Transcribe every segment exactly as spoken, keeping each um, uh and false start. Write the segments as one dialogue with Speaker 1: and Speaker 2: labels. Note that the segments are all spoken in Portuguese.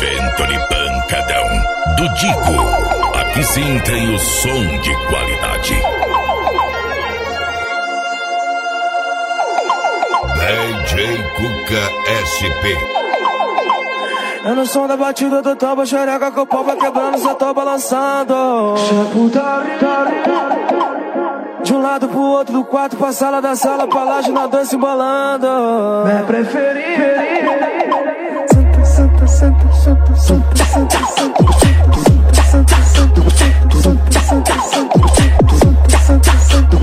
Speaker 1: vento de pancadão do Dico. Aqui sim tem o som de qualidade. D J Cuca S P.
Speaker 2: É no som da batida do toba, xereca com o pau vai quebrando, cê tô balançando. De um lado pro outro, do quarto pra sala, da sala pra laje, na dança embolando. Minha preferida. Santa, santa, santa, santa, santa, santa, santa, santa, santa, santa, santa, santa, santa,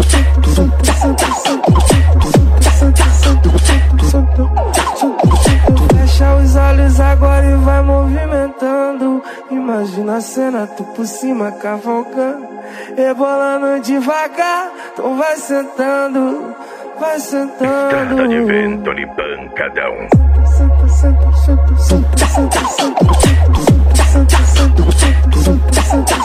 Speaker 2: santa. Fecha os olhos agora e vai movimentando. Imagina a cena, tu por cima cavalgando, rebolando devagar, então vai sentando, vai sentando.
Speaker 1: Estrada de vento de pancadão.
Speaker 2: Senta, senta, senta, senta, senta, senta, senta, senta, senta, senta,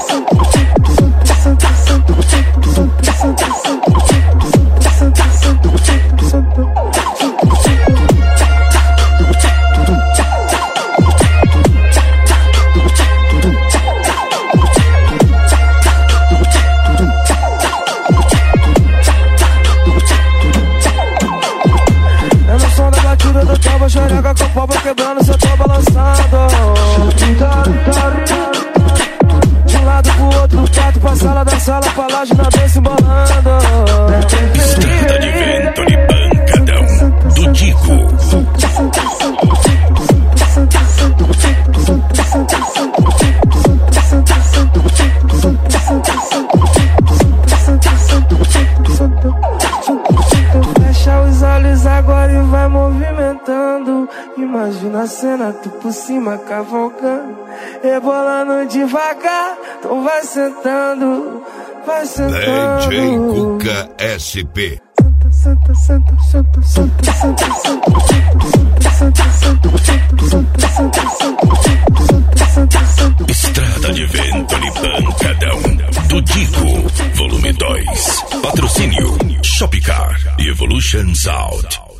Speaker 2: xereca com o pau vai quebrando, cê tô balançando. De um lado pro outro, do quarto pra sala, da sala pra laje, na dança embolando.
Speaker 1: Estrada de vento de pancadão do Dico.
Speaker 2: Fecha os olhos agora e vai movimentando. Imagina a cena, tu por cima cavalgando, rebolando devagar, então vai sentando, vai sentando.
Speaker 1: D J Cuca S P.
Speaker 2: Senta, senta, senta, senta, senta, senta, senta, senta, senta, senta.
Speaker 1: Estrada de vento de pancadão do Dico, volume dois. Patrocínio Shopcar e Evolution Sound.